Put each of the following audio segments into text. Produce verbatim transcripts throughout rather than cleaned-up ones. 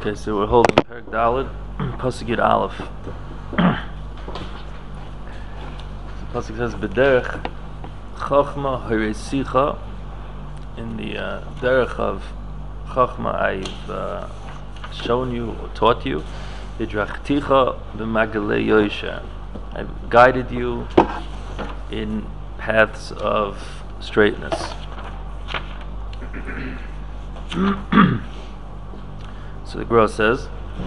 Okay, so we're holding Perek Daled, Pasuk Yud Aleph. The Pasuk says, B'derech Chachma Haresicha. In the uh, derech of Chachma, I've uh, shown you or taught you. Hidrachticha b'magalei Yosher. I've guided you in paths of straightness. So the Gemara says,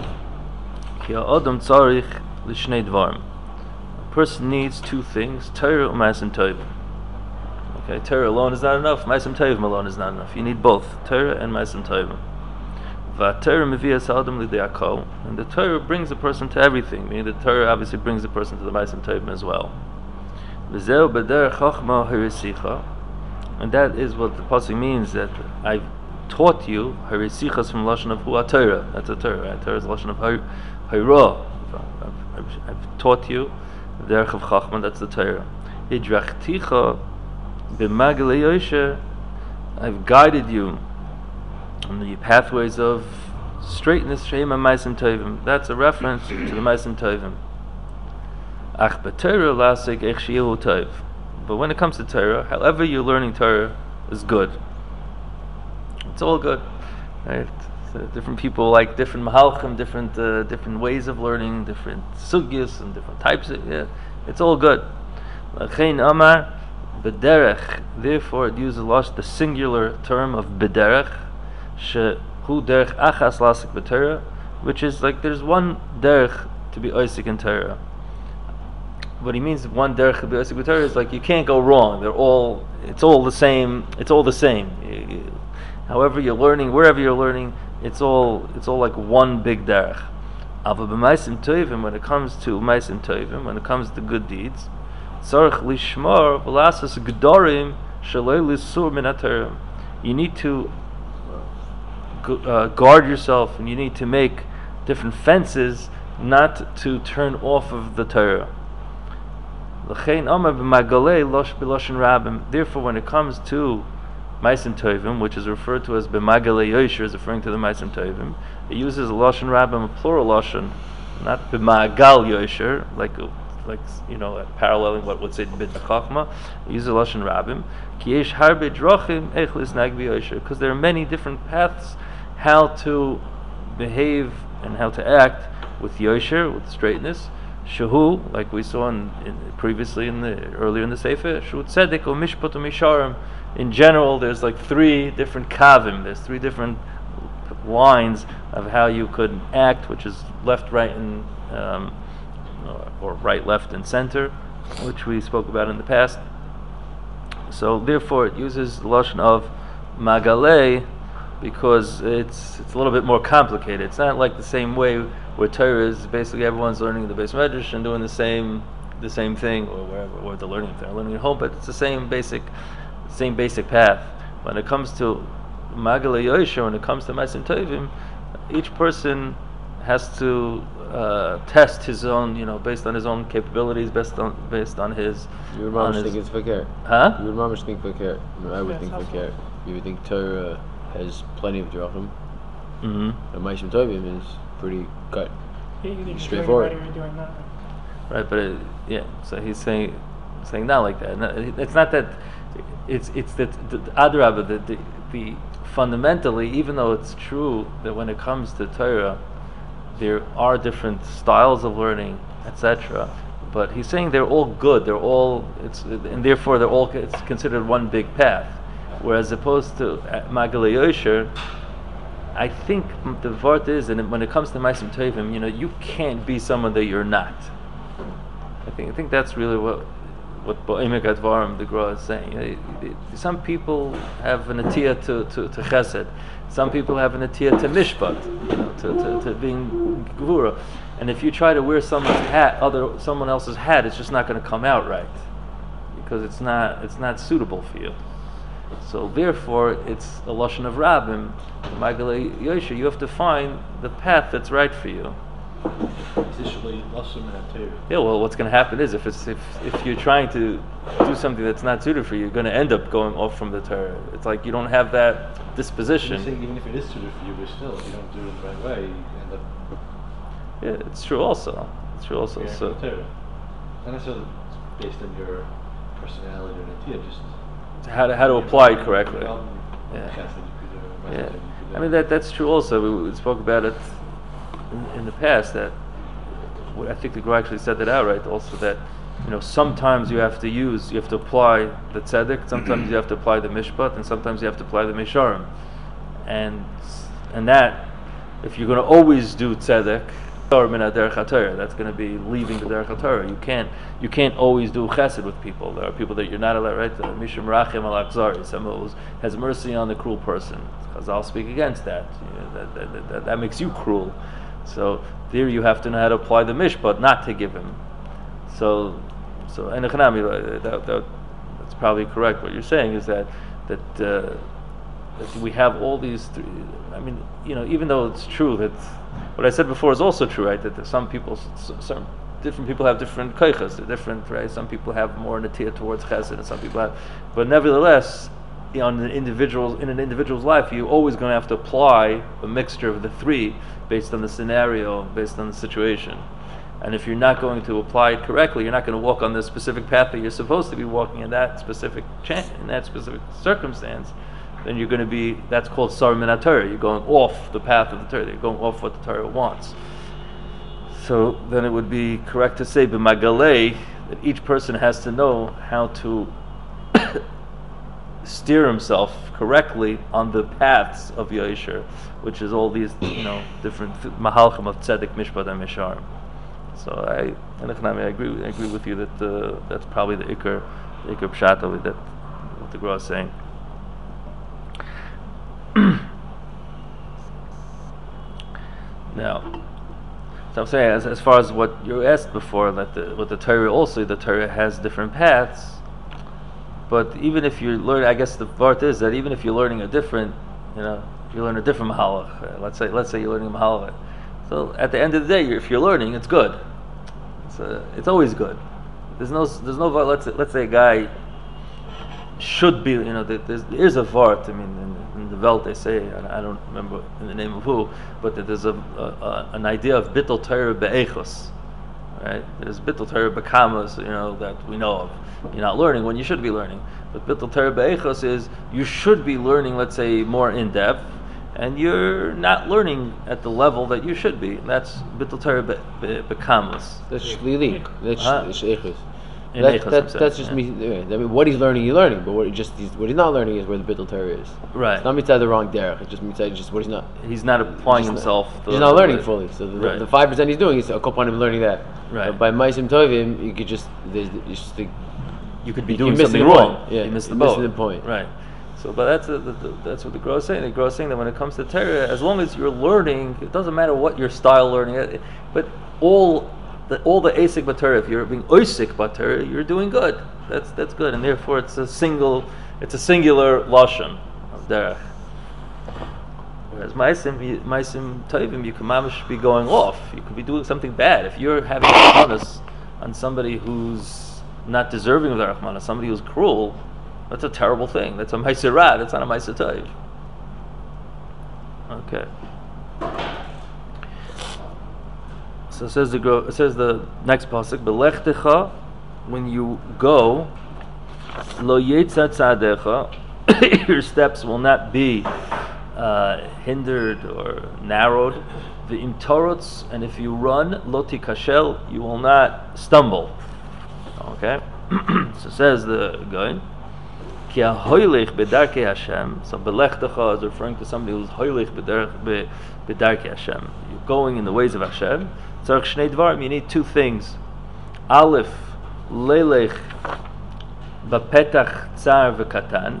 Ki ha'adam tzarich l'shnei dvarim. A person needs two things: Torah and Ma'asim Tovim. Okay, Torah alone is not enough. Ma'asim Tovim alone is not enough. You need both Torah and Ma'asim Tovim. V'Torah mevias ha'adam l'dei hakol. And the Torah brings a person to everything. Meaning the Torah obviously brings a person to the Ma'asim Tovim as well. V'zeu b'derech chachma haresicha. And that is what the pasuk means, that I've taught you haresichas from lashon of hu Torah. That's a Torah. Right? Torah is lashon of hayra. I've, I've, I've taught you the derech of chachma. That's the Torah. Hidrachticha b'magalei Yosher. I've guided you on the pathways of straightness. She'ema ma'asim tovim. That's a reference to the ma'asim tovim. Ach b'Torah lasik ech she'elu tov. But when it comes to Torah, however you're learning Torah is good. It's all good, right? So different people like different mahalchim, different uh, different ways of learning, different sugyas and different types of, yeah, it's all good. L'chein amar b'derech. Therefore, it uses the singular term of b'derech, shehu derech achas lasik b'Torah, which is like there's one derech to be oisik in Torah. What he means, one derech to be oisik b'Torah, is like you can't go wrong. They're all, it's all the same. It's all the same. You, you, However you're learning, wherever you're learning, it's all it's all like one big derech. Ava b'ma'asim tovim, when it comes to ma'asim tovim, when it comes to good deeds, tzarich lishmor v'lasas gedorim shaloi lisur min haTorah. You need to uh, guard yourself, and you need to make different fences not to turn off of the Torah. L'chein amar b'magalei losh b'loshen rabim. Therefore, when it comes to Ma'asim Tovim, which is referred to as b'magalei Yosher, is referring to the Ma'asim Tovim. It uses a lashon rabbim, a plural lashon, not b'magal Yosher, like like you know, like paralleling what would say b'd chachma. It uses a lashon rabbim. Ki yesh harbe drachim eich lisnag b'Yosher, because there are many different paths how to behave and how to act with Yosher, with straightness. Shehu, like we saw in, in previously in the earlier in the Sefer, Shehu tzedek o mishpat o misharim. In general, there's like three different kavim. There's three different lines of how you could act, which is left, right, and um, or right, left, and center, which we spoke about in the past. So therefore, it uses the lashon of magalei because it's it's a little bit more complicated. It's not like the same way where Torah is basically everyone's learning the Beis Medrash and doing the same the same thing, or wherever where they're learning, if they're learning at home, but it's the same basic. Same basic path. When it comes to Magalei Yosher, when it comes to Ma'asim Tovim, each person has to uh, test his own, you know, based on his own capabilities, based on based on his. You would mamish think it's fakir. Huh? You would mamish think fakir. I would think fakir. You would think Torah has plenty of drachim. Mm-hmm. And Ma'asim Tovim is pretty cut, he, straightforward. Doing doing that. Right, but it, yeah. So he's saying saying not like that. No, it's not that. It's it's that the adrabah, the, the the fundamentally, even though it's true that when it comes to Torah, there are different styles of learning, et cetera. But he's saying they're all good. They're all it's and therefore they're all it's considered one big path. Whereas opposed to Magalei Yosher, I think the vart is, and when it comes to Ma'asim Tovim, you know, you can't be someone that you're not. I think I think that's really what. What Bo'emek Advarim, the Gra is saying. Some people have an atiyah to, to, to chesed. Some people have an atiyah to mishpat, you know, to, to, to being gvura. And if you try to wear someone's hat, other someone else's hat, it's just not going to come out right because it's not it's not suitable for you. So therefore, it's a lashon of rabbim, Magalei Yosher. You have to find the path that's right for you. Yeah, well, what's going to happen is if it's if if you're trying to do something that's not suited for you, you're going to end up going off from the Torah. It's like you don't have that disposition. Saying even if it is suited for you, but still, if you don't do it the right way, you end up. Yeah, it's true. Also, it's true. Also, so. Not necessarily based on your personality or idea, just how to how to apply it correctly. Yeah. Yeah. I mean that that's true. Also, we, we spoke about it in, in the past. That I think the Gra actually said that outright. Also, that you know sometimes you have to use, you have to apply the tzedek. Sometimes you have to apply the mishpat, and sometimes you have to apply the misharim. And and that, if you're going to always do tzedek, that's going to be leaving the derech HaTorah. You can't you can't always do chesed with people. There are people that you're not allowed, right? Mishum rachem al akzari, someone who has mercy on the cruel person. Because I'll speak against that. You know, that, that, that, that. That makes you cruel. So there you have to know how to apply the mishpat, not to give him. So so and that, that, that's probably correct. What you're saying is that that, uh, that we have all these three. I mean, you know, even though it's true that what I said before is also true, right? That some people, some different people have different koichas. They're different, right? Some people have more natia towards chesed, and some people have. But nevertheless, you know, in an individual's in an individual's life, you're always going to have to apply a mixture of the three based on the scenario, based on the situation. And if you're not going to apply it correctly, you're not going to walk on the specific path that you're supposed to be walking in that specific cha- in that specific circumstance. Then you're going to be, that's called Sar Min HaTorah. You're going off the path of the Torah. You're going off what the Torah wants. So then it would be correct to say, b'magalei, that each person has to know how to steer himself correctly on the paths of Yosher, which is all these, you know, different mahalchim of tzedek, mishpat, and misharim. So I, and I agree, I agree with you that uh, that's probably the ikar, the ikar pshat of it, that what the Gra is saying. Now, so I'm saying, as, as far as what you asked before, that the, with the Torah also, the Torah has different paths. But even if you're learning, I guess the part is that even if you're learning a different, you know, if you learn a different mahalach, uh, let's say, let's say you're learning a mahalach. So at the end of the day, if you're learning, it's good. It's uh, it's always good. There's no, there's no. Let's say, let's say a guy should be, you know, there's, there's a vart. I mean, in, in the Welt they say, I don't remember in the name of who, but that there's a, a, a an idea of bittul Torah be'echos, right? There's bittul Torah be'kamas, you know, that we know of. You're not learning when you should be learning. But bittul Torah be'echos is you should be learning, let's say, more in depth, and you're not learning at the level that you should be. That's bittul Torah be'kamas. That's shlili. That's echos. That, that, that's just yeah. me. I mean, what he's learning, he's learning, but what, just he's, what he's not learning is where the bittul Torah is. Right. It's not mitzvah the wrong derech. It's just mitzvah just what he's not. He's not applying he's himself. Not, he's not learning fully. So the, right. five percent he's doing, he's a couple of him learning that. Right. But by ma'asim tovim, you could just there's just the, you could be doing something the wrong. Point. Yeah, you missed the you're boat. missing the point. Right. So, but that's a, the, the, that's what the Gra is saying. The Gra is saying that when it comes to Torah, as long as you're learning, it doesn't matter what your style learning, but all. The, all the asik b'Torah, if you're being oisik b'Torah, you're doing good. That's that's good, and therefore it's a single, it's a singular lashon of derech. Whereas ma'asim ma'asim tovim, you can mamish be going off. You could be doing something bad. If you're having rachmanas on somebody who's not deserving of the rachmanas, somebody who's cruel, that's a terrible thing. That's a ma'aser ra. That's not a ma'aser tov. Okay. So it says the it says the next pasuk, "Belechtecha," when you go, lo yetzat tzadecha, your steps will not be uh, hindered or narrowed. Ve'im torotz, and if you run, lo tikashel, you will not stumble. Okay, so it says the guy, ki hahoylech bedarkei Hashem. So belechtecha is referring to somebody who's hoylech bedarkei Hashem. You're going in the ways of Hashem. You need two things. Aleph, lelech bapetach tsar v'katan,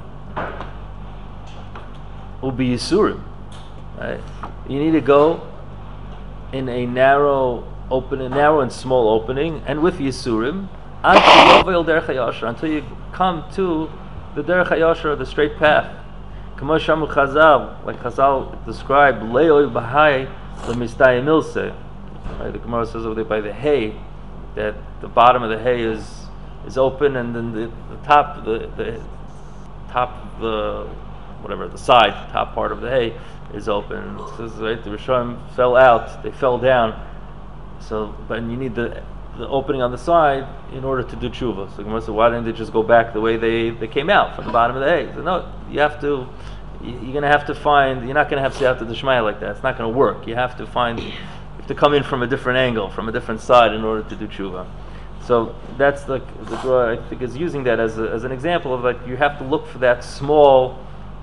ubi yisurim. Right? You need to go in a narrow open, a narrow and small opening, and with yisurim, until you come to the derech hayashar, the straight path. Kamo shamu Chazal, like Chazal described, le'oy b'hai l'mistayim ilse. Right? The Gemara says over there by the hay that the bottom of the hay is is open, and then the, the top the the top the whatever the side top part of the hay is open. It says right the Rishonim fell out, they fell down. So, but you need the the opening on the side in order to do tshuva. So the Gemara said, why didn't they just go back the way they, they came out from the bottom of the hay? So no, you have to. You're going to have to find. You're not going to have to have the Shmaya like that. It's not going to work. You have to find. You have to come in from a different angle, from a different side, in order to do tshuva. So that's like the Gemara, I think, is using that as a, as an example of like you have to look for that small,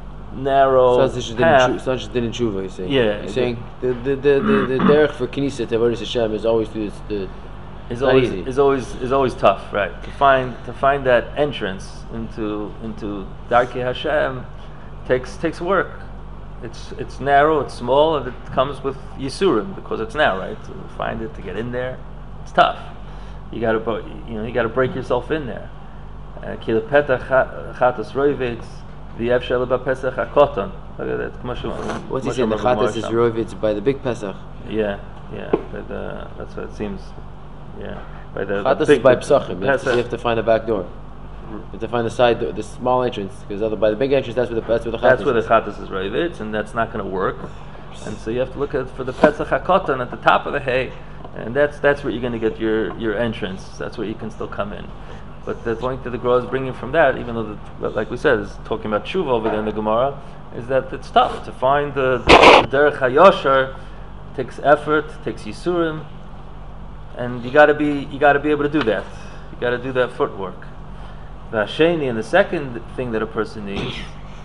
narrow So it's not path. just not just din tshuva. You're saying. Yeah, You're saying the the the the, the derech for Knesset to Avodas Hashem is always through this, the. Is Not always easy. is always is always tough, right? To find to find that entrance into into Darkei Hashem takes takes work. It's it's narrow, it's small, and it comes with Yisurim because it's narrow, right? To find it, to get in there, it's tough. You gotta bo- you know you gotta break yourself in there. Ki lepetach chatas roivitz v'yevshel b'pesach hakoton. Look at that. K'mashu- What's he k'mashu saying? The Gemara chatas is Sham. roivitz by the big Pesach. Yeah, yeah. But, uh, that's what it seems. Yeah. By the, the Chatas is big- by the Pesachim. You have, to, Pesach- you have to find the back door. You have to find the side, door, the small entrance, because other by the big entrance, that's where the that's where the chatas That's where the is. chatas is roivitz, and that's not going to work. And so you have to look at for the Pesach HaKotan at the top of the hay, and that's that's where you're going to get your, your entrance. That's where you can still come in. But the point that the Gemara is bringing from that, even though, the, like we said, is talking about tshuva over there in the Gemara, is that it's tough to find the, the derech hayosher. Takes effort, takes yisurim, and you got to be you got to be able to do that. You got to do that footwork. The hasheni, and the second thing that a person needs,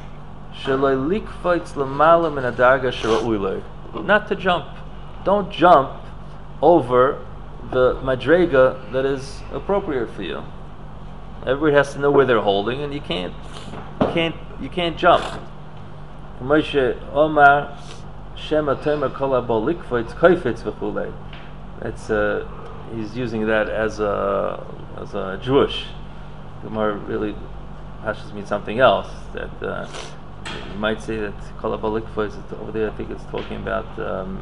shaloi likfoitz l'malam min hadarga shera'ui lo. Not to jump. Don't jump over the madrega that is appropriate for you. Everybody has to know where they're holding, and you can't, you can't, you can't jump. Moshe Omar Shema Tomer Kol Habo Likfoitz Koifetz v'chulei. It's uh, he's using that as a as a Jewish. Gemara really hashes means something else. That uh, you might say that Kol Habo Likfoitz over there. I think it's talking about. Um,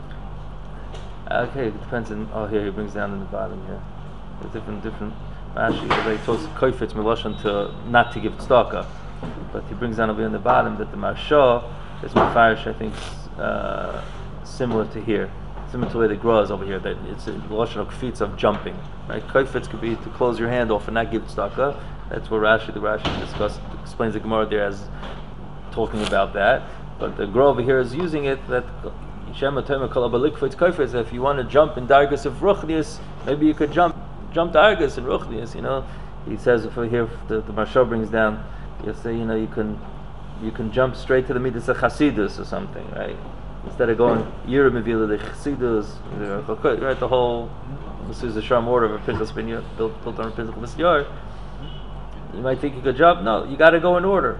okay, it depends on. Oh, here he brings down in the bottom here. There's different different. Actually, they talks Koifetz Miloshan to not to give tzedakah, but he brings down over here in the bottom that the Marsha is Mefarish. I think. Uh, similar to here, similar to the way the Gra is over here, that it's a Lashon of kfitz of jumping. Right? Koifetz could be to close your hand off and not give tzedakah. That's what Rashi, the Rashi discuss, explains the Gemara there as talking about that. But the Gra over here is using it that Shema Tomer Kol Habo Likfoitz Koifetz. If you want to jump in Dargas of Ruchnius, maybe you could jump jump Dargas in Ruchnius. You know, he says over here the, the Marsha brings down. You say you know you can. You can jump straight to the midas of Chasidus or something, right? Instead of going Yira Mevila the Chasidus, right? The whole this is the Sharm order of a Pinchas Ben Yair, built built on a Pinchas Ben Yair. You might think you could jump. No, you got to go in order.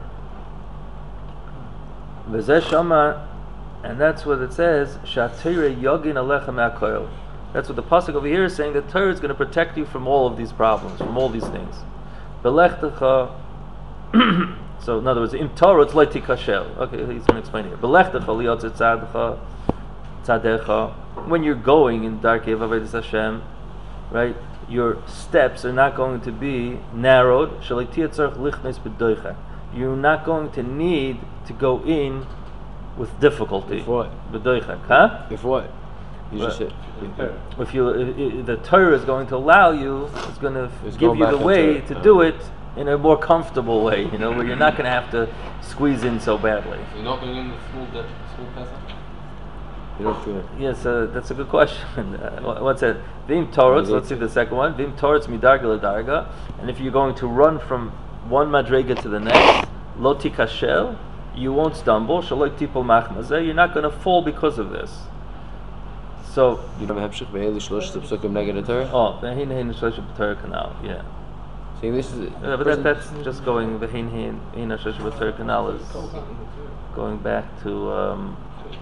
V'zeh Shama, and that's what it says. Shatira Yogin Alecha Me'akoil. That's what the pasuk over here is saying. That Torah is going to protect you from all of these problems, from all these things. Belechtecha. So in other words, im Torah it's like tikashel. Okay, he's going to explain here. Belechtecha liot tzadcha tzadecha. When you're going in Darkei Avodas Hashem, right, your steps are not going to be narrowed. Shalei tiyat tzarich lichnes b'doicha. You're not going to need to go in with difficulty. If what? B'doicha, huh? If what? You just What? said. If you, if, if the Torah is going to allow you, it's going to It's give going you back the on way Torah. to Uh. do it in a more comfortable way, you know, where you're not going to have to squeeze in so badly. So you're not going in the school, de- school Pesach? You don't feel it. Yes, uh, that's a good question. Uh, what's that? Vim Torah, let's see the second one. Vim Torah, midarga ledarga. And if you're going to run from one madrega to the next, lo tikashel, you won't stumble. Shaloi tipol machmazeh, you're not going to fall because of this. So, You don't have Hemshech ve'elu shlosh psukim neged haTorah. oh, vehin hein shlosh b'Torah kanal, yeah. Saying this is. Yeah, but that, that's just going vehin hein hein shlosh b'Torah kanal is going back to. Um,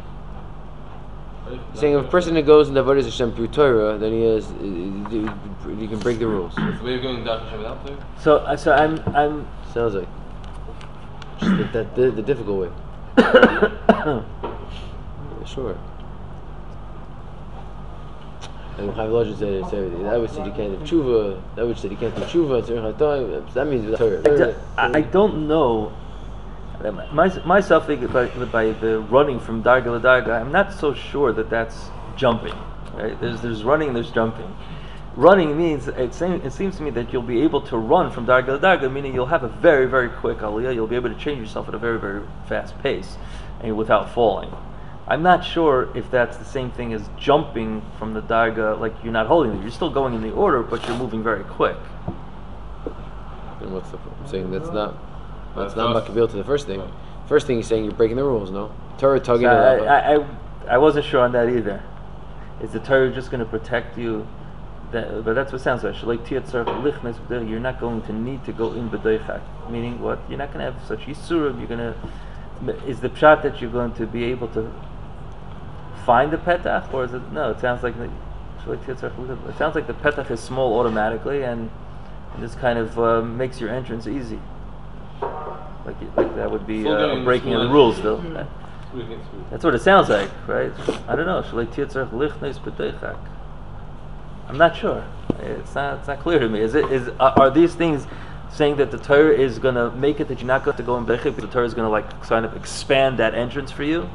Saying if a person that goes in the Avodas Hashem through Torah, then he has, uh, you can break the rules. It's the way of going Dark Hashem without Torah? so, uh, so I'm, I'm. Sounds like just the, that the, the difficult way. Yeah, sure. And Chaim Lodge said, so that would say you can't do tshuva. That would say you can't do tshuva. So that means without Torah. I, I don't know. My, myself, by, by the running from darga to darga, I'm not so sure that that's jumping. Right? There's there's running, there's jumping. Running means it seems, it seems to me that you'll be able to run from darga to darga, meaning you'll have a very very quick aliyah. You'll be able to change yourself at a very very fast pace, and without falling. I'm not sure if that's the same thing as jumping from the darga, like you're not holding it. You're still going in the order, but you're moving very quick. And what's the? I'm saying that's not. That's That's not us. makabel to the first thing. First thing he's saying you're breaking the rules. No, Torah tugging. So I, it I, I, I wasn't sure on that either. Is the Torah just going to protect you? That, but that's what it sounds like. You're not going to need to go in b'doichak. Meaning what? You're not going to have such yisurim. You're going to. Is the pshat that you're going to be able to find the petach, or is it no? It sounds like the, it sounds like the petach is small automatically, and, and this kind of uh, makes your entrance easy. Like, like that would be Still uh, doing a breaking the of the small rules, entrance. though. Smooth against smooth. That's what it sounds like, right? I don't know. I'm not sure. It's not. It's not clear to me. Is it? Is are, are these things saying that the Torah is going to make it that you're not going to go in bechik? The Torah is going to like kind of expand that entrance for you,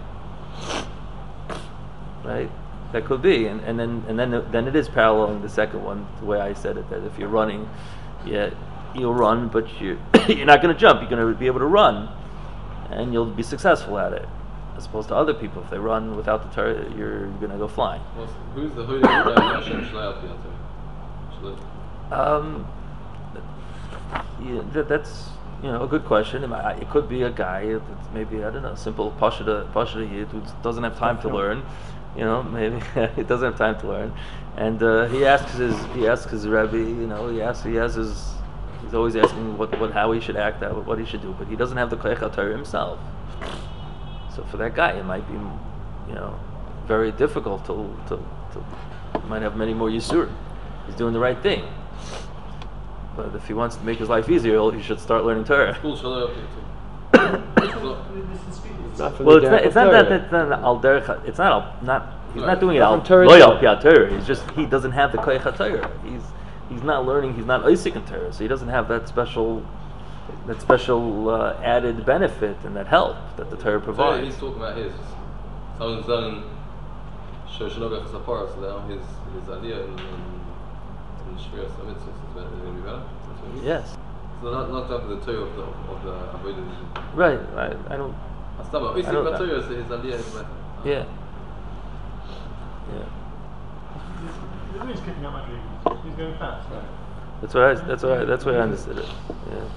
right? That could be, and, and then and then then it is paralleling the second one, the way I said it. That if you're running, yeah, you'll run, but you you're not going to jump. You're going to be able to run, and you'll be successful at it. As opposed to other people, if they run without the Torah, you're going to go flying. Well, who's the who? Hashem Shlai Al Pi Shlai. Um, yeah, that, that's you know a good question. It, might, it could be a guy that's maybe I don't know, simple pashada pashada yid who doesn't have time to learn. You know, maybe he doesn't have time to learn, and uh, he asks his he asks his Rebbe. You know, he asks he has his he's always asking what, what how he should act, what, what he should do, but he doesn't have the koyach Torah himself. So for that guy, it might be, you know, very difficult to to, to he might have many more yisur. He's doing the right thing, but if he wants to make his life easier, he should start learning Torah. School Shlai Al Pi too. Not from Well, the it's not, derech it's of not that Torah. that's not al derech. It's not al, not he's Right. not doing it Not al from Torah loyal itself. piyat Torah. He's just he doesn't have the koyach Torah. He's he's not learning. He's not oisik in Torah, so he doesn't have that special that special uh, added benefit and that help that the Torah Today provides. he's talking about his. Someone's done Shoshanogach Sapar, so now his his idea in in Shmiras Hamitzvos is going to be better. That's what he means. Yes, So not not up to the Torah of the of the Avodah. right. I, I don't. That's not about I don't know. Torah. So his idea is better. Yeah. Yeah. The way he's kicking out my dreams. He's going fast. That's what I. That's what I. That's what I understood it. Yeah.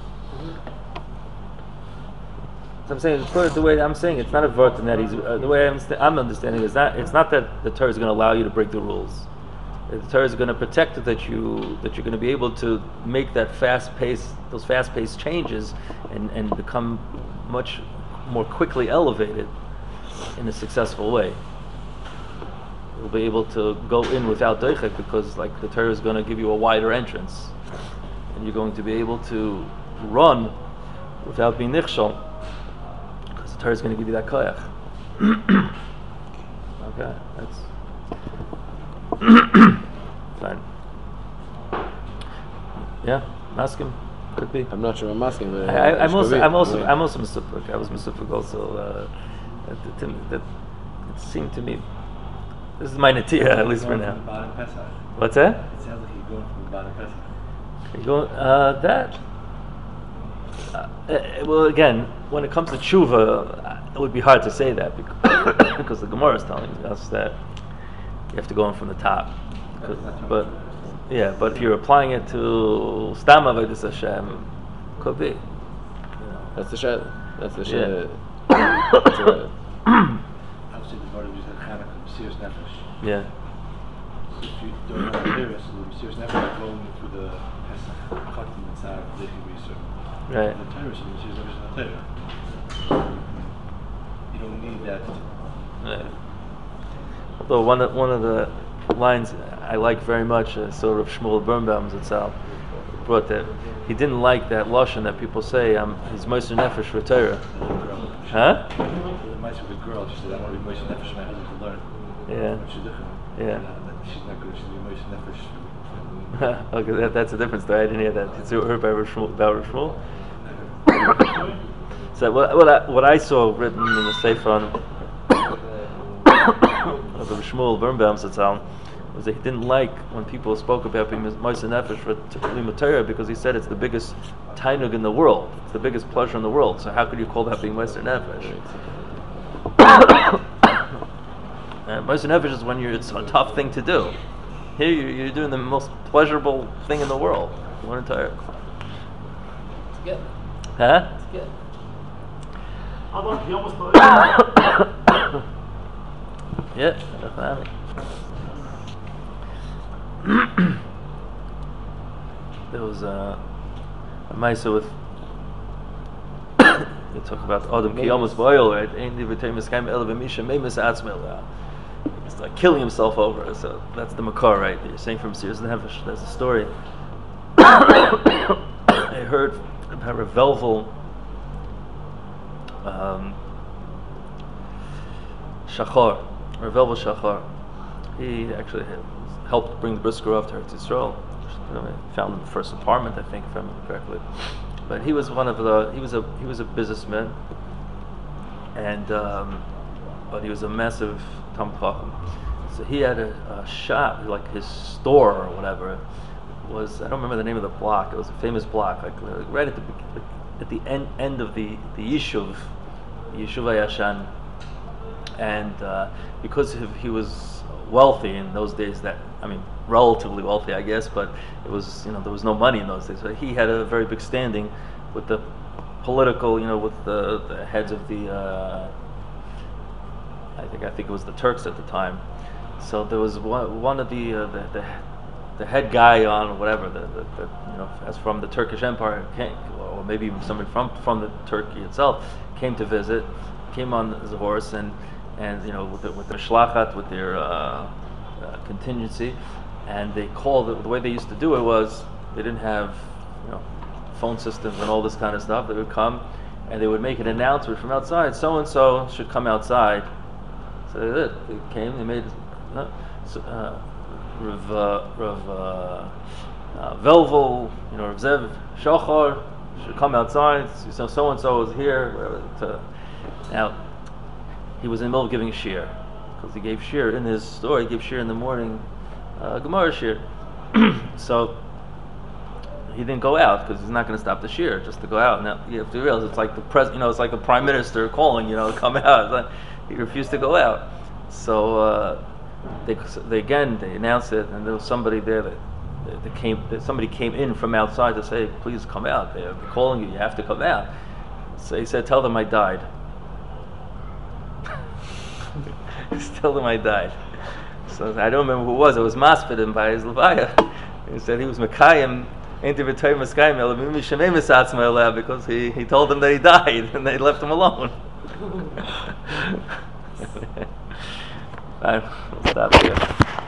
So I'm saying the way I'm saying it's not a vert in that he's uh, the way I'm, st- I'm understanding is not it's not that the Torah is going to allow you to break the rules. The Torah is going to protect it that you that you're going to be able to make that fast pace those fast paced changes and, and become much more quickly elevated in a successful way. You'll be able to go in without doichek because like the Torah is going to give you a wider entrance, and you're going to be able to run without being nichshol. The Torah is going to give you that koyach. Okay, that's fine. Yeah, maskim could be. I'm not sure I'm asking, but I, I, I'm it also, could be. I'm also, Wait. I'm also misuprik. I was misuprik also. Uh, that, that, that it seemed to me. This is my natia, at least for now. What's that? It sounds like you're going from the bottom Pesach. You go, uh, that. Uh, uh, well, again, when it comes to tshuva, uh, it would be hard to say that because, because the Gemara is telling us that you have to go in from the top. 'Cause- But yeah, but if you're applying it to Stam Avodas Hashem, could be. You know. That's the shad. That's the Yeah. shad. That's a- Obviously, the Gemara just had Chanukah, Mesiras Nefesh. Yeah. If you don't know the Paris, so the Mesiras Nefesh going through the Pesach, Chotim, and Tzar, Lechi, Yisur. Right. The Torah, so the Mesiras Nefesh is the Torah. You don't need that. Right. Although one of, one of the lines I like very much, uh, sort of Shmuel Birnbaum's itself, brought that he didn't like that lashon that people say um, he's Moshe Nefesh for Torah. Huh? The mice with a girl, she said, I want to be Moshe Nefesh for my husband to learn. Yeah. Shidduchim. Yeah. And that she's not good. She's the emotion nefesh. Okay, that, that's a different story. I didn't hear that. It's heard by Rav Shmuel. About Rav Shmuel. So what, what, I, what I saw written in the Sefer on of Rav Shmuel Birnbaum Zatzal was that he didn't like when people spoke about being Moshe Nefesh for Limud Torah because he said it's the biggest tainug in the world. It's the biggest pleasure in the world. So how could you call that being Moshe Nefesh? And Moshe Nefesh is when you're, it's a tough thing to do. Here you're, you're doing the most pleasurable thing in the world. One entire. It's good. Huh? It's good. How about he almost thought Yeah, definitely. There was uh, a Maisa with they talk about Adam ki almost boil, right? Ain't the v'teimus kaim el v'misha meimus atzmel. He's like killing himself over it. So that's the makar, right? You're saying from Sears Nefesh. There's a story. I heard about Rav Velvel um, Shachar, Rav Velvel Shachar. He actually helped bring the brisker off to Eretz Yisrael. Found the first apartment, I think, if I remember correctly. But he was one of the. He was a he was a businessman, and um, but he was a massive Talmid Chacham. So he had a, a shop, like his store or whatever. Was I don't remember the name of the block. It was a famous block, like right at the at the end end of the the Yishuv, Yeshuva Yashan, and uh, because of, he was wealthy in those days, that I mean relatively wealthy, I guess, but it was, you know, there was no money in those days. So he had a very big standing with the political, you know, with the, the heads of the uh, I think I think it was the Turks at the time. So there was one, one of the, uh, the the the head guy on whatever the, the, the you know, as from the Turkish Empire came, or maybe even somebody from from the Turkey itself came to visit, came on his horse and and you know with the, with their shlachat, with their uh, uh, contingency, and they called it, the way they used to do it was they didn't have, you know, phone systems and all this kind of stuff. They would come and they would make an announcement from outside, so and so should come outside. So they did. They came, they made uh, so, uh, Rav, uh, Rav uh, uh, Velvel, you know, Rav Zev Shachar should come outside. So so and so is here. Whatever, to, now he was in the middle of giving a shir, because he gave shir in his store. He gave shir in the morning, uh, Gemara shir. So he didn't go out because he's not going to stop the shir just to go out. Now you have to realize it's like the pres, you know, it's like the prime minister calling, you know, to come out. Like, he refused to go out. So uh, they, they again they announced it, and there was somebody there that, that came. That somebody came in from outside to say, "Please come out. They're calling you. You have to come out." So he said, "Tell them I died." Tell them I died. So I don't remember who it was. It was Maspedim by his Levaya. He said he was Mekayim because he, he told them that he died and they left him alone. All right, we'll stop here.